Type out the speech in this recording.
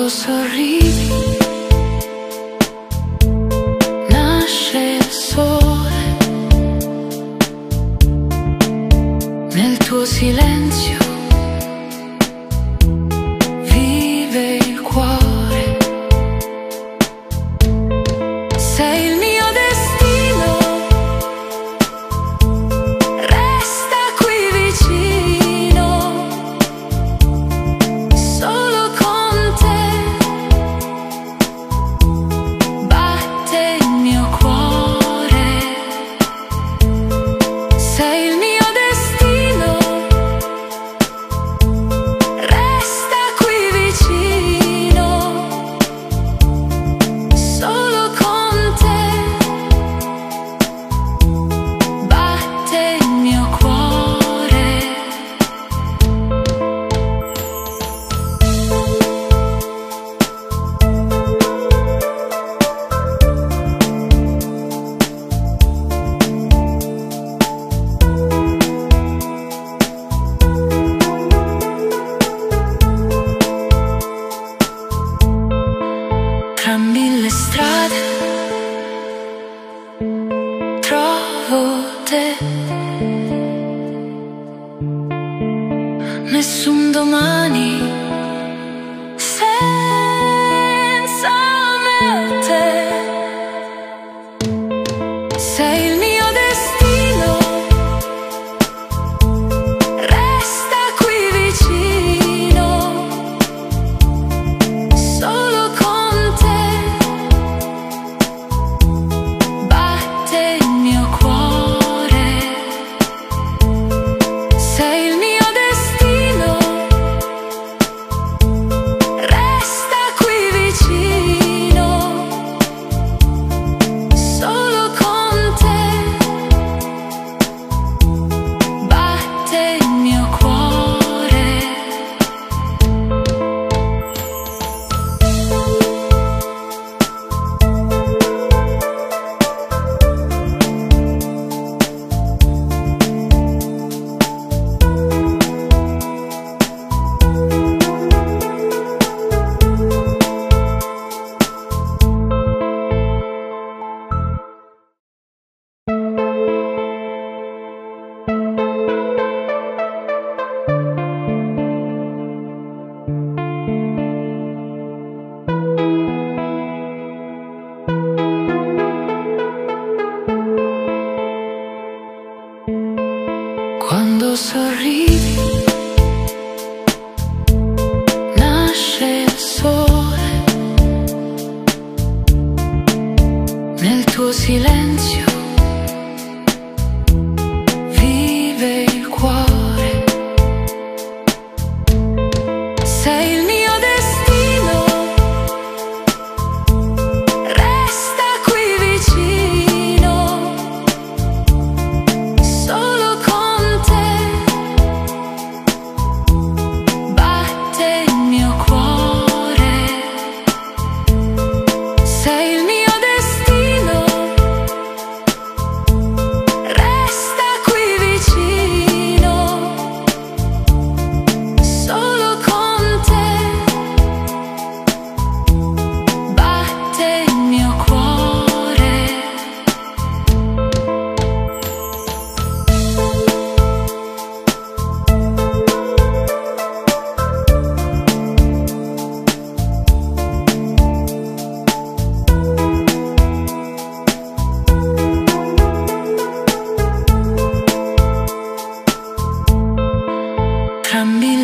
Quando sorridi nasce il sole, nel tuo silenzio vive il cuore. Sei il mio destino, resta qui vicino, solo con te batte il mio cuore. Sei il mio destino, resta qui vicino, solo con te batte il mio cuore. Tra mille strade trovo te, nessun domani senza me e te. Sei il mio destino, resta qui vicino, solo con te batte il mio cuore. Sei il mio destino, resta qui vicino, solo con te batte il mio cuore. Quando sorridi nasce il sole, nel tuo silenzio vive il cuore. Sei il mio destino, resta qui vicino, solo con te batte il mio cuore. Sei il mio destino, resta qui vicino, solo con te batte il mio cuore. Cambi